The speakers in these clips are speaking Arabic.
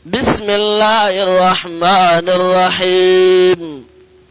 بسم الله الرحمن الرحيم.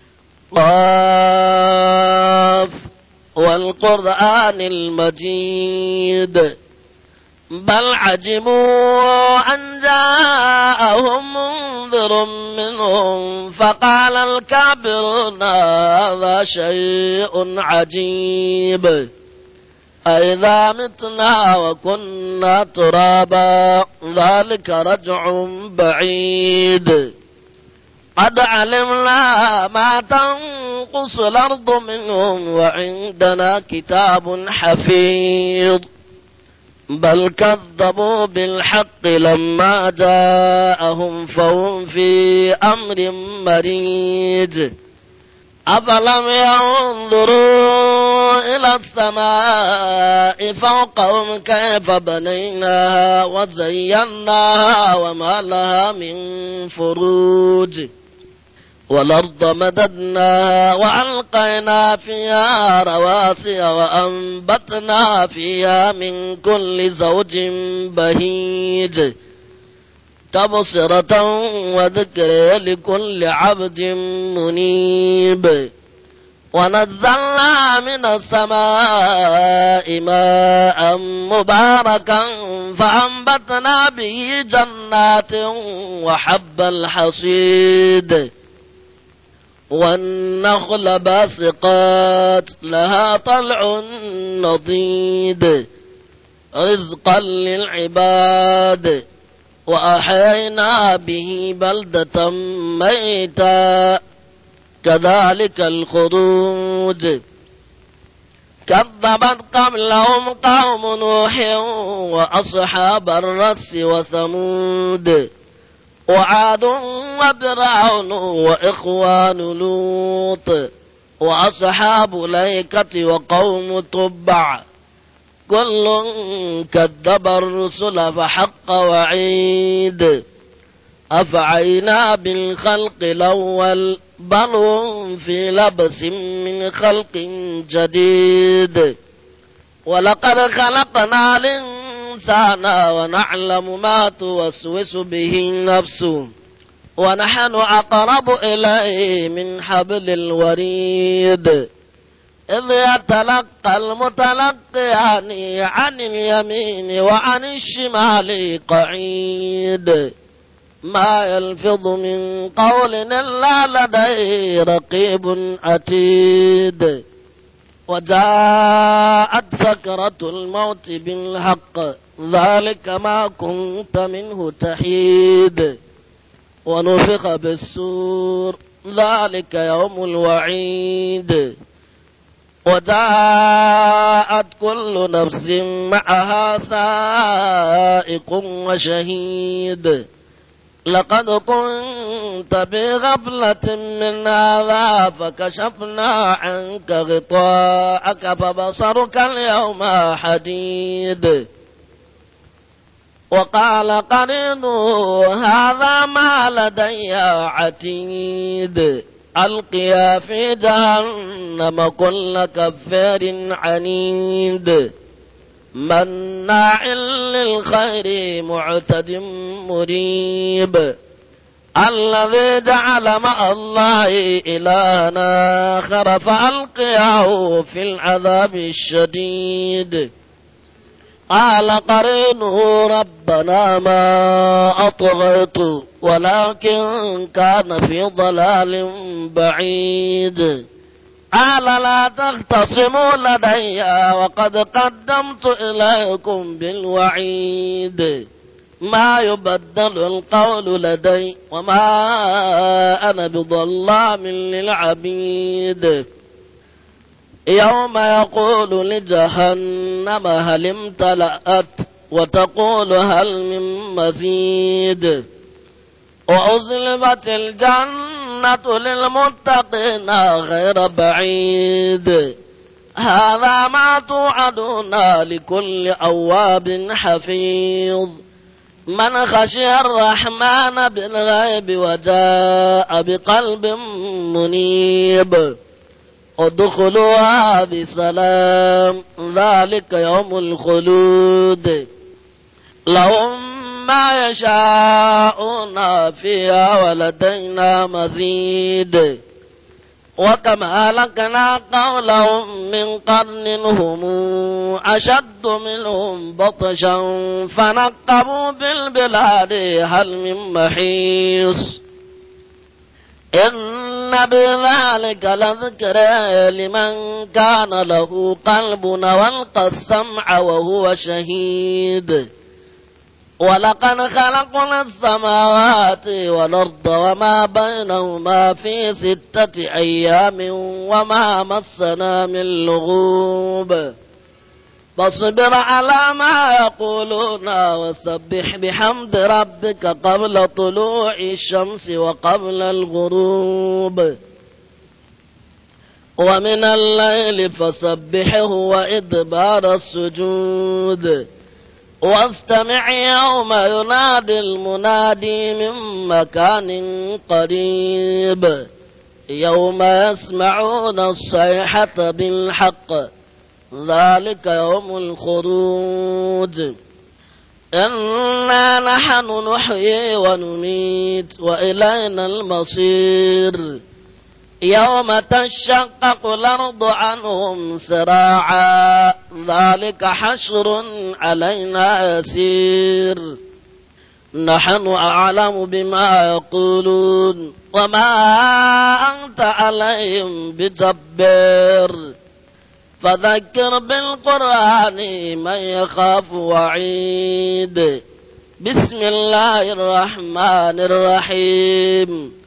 قاف والقرآن المجيد بل عجبوا أن جاءهم منذر منهم فقال الكافرون هذا شيء عجيب أئذا متنا وكنا ترابا ذلك رجع بعيد قد علمنا ما تنقص الأرض منهم وعندنا كتاب حفيظ بل كذبوا بالحق لما جاءهم فهم في أمر مريج أفلم ينظروا إلى السماء فوقهم كيف بنيناها وزيناها وما لها من فروج والأرض مددناها وألقينا فيها رواسي وأنبتنا فيها من كل زوج بهيج تبصرة وذكر لكل عبد منيب ونزلنا من السماء ماء مباركا فأنبتنا به جنات وحب الحصيد والنخل باسقات لها طلع نضيد رزقا للعباد وأحيينا به بلدة ميتا كذلك الخروج كذبت قبلهم قوم نوح وأصحاب الرس وثمود وعاد وفرعون وإخوان لوط وأصحاب الأيكة وقوم تبع كل كذب الرسل فحق وعيد أفعينا بالخلق الأول بل هم في لبس من خلق جديد ولقد خلقنا الإنسان ونعلم ما توسوس به نفسه ونحن أقرب إليه من حبل الوريد إذ يتلقى المتلقيان عن اليمين وعن الشمال قعيد ما يلفظ من قول إلا لديه رقيب عتيد وجاءت سكرة الموت بالحق ذلك ما كنت منه تحيد ونفخ بالسور ذلك يوم الوعيد وجاءت كل نفس معها سائق وشهيد لقد كنت بغفلة من هذا فكشفنا عنك غطاءك فبصرك اليوم حديد وقال قرينه هذا ما لدي عتيد ألقيا في جهنم كل كفار عنيد مناع للخير معتد مريب الذي جعل مع الله إلها آخر فألقياه في العذاب الشديد قال قرينه ربنا ما أطغيت ولكن كان في ضلال بعيد قال لا تختصموا لدي وقد قدمت إليكم بالوعيد ما يبدل القول لدي وما أنا بظلام للعبيد يوم يقول لجهنم هل امتلأت وتقول هل من مزيد وأزلفت الجنة للمتقين غير بعيد هذا ما توعدون لكل أواب حفيظ من خشي الرحمن بالغيب وجاء بقلب منيب ادخلوها بسلام ذلك يوم الخلود لهم ما يشاءون فيها ولدينا مزيد وكم أهلكنا قولهم من قرن هم أشد منهم بطشا فنقبوا بالبلاد هل من محيص إن بذلك لذكرى لمن كان له قلب والقى السمع وهو شهيد ولقد خلقنا السماوات والأرض وما بينهما في 6 أيام وما مسنا من لغوب فاصبر على ما يقولون وسبح بحمد ربك قبل طلوع الشمس وقبل الغروب ومن الليل فسبحه وإدبار السجود واستمع يوم ينادي المنادي من مكان قريب يوم يسمعون الصيحة بالحق ذلك يوم الخروج إنا نحن نحيي ونميت وإلينا المصير يوم تشقق الأرض عنهم سراعا ذلك حشر علينا يسير نحن أعلم بما يقولون وما أنت عليهم بجبار فذكر بالقرآن من يخاف وعيد بسم الله الرحمن الرحيم